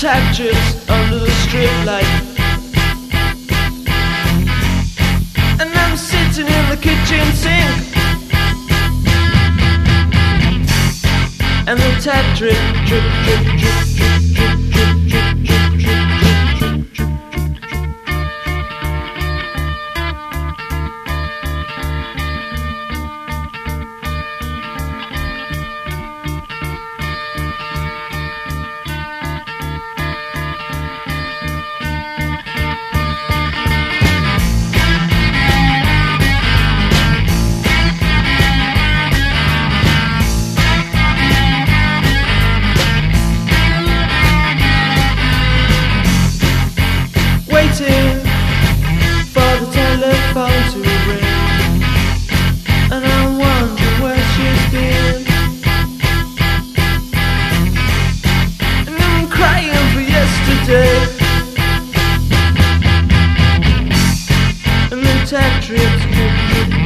tap drips under the strip light. And I'm sitting in the kitchen sink, and the tap drip, drip, drip, drip, drip, drip, drip, drip, drip, drip, drip, drip. Waiting for the telephone to ring, and I wonder where she's been. And I'm crying for yesterday, and the tap drips, drip, drip,